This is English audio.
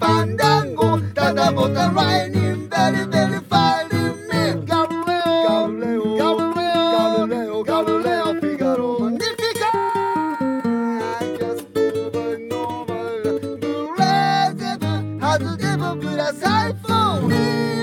fandango, ta da bota raining, very, very fine in me. Galileo, Galileo, Galileo, Galileo, Figaro, Magnifica. I just moving over, the resident has to give up with a sight for me.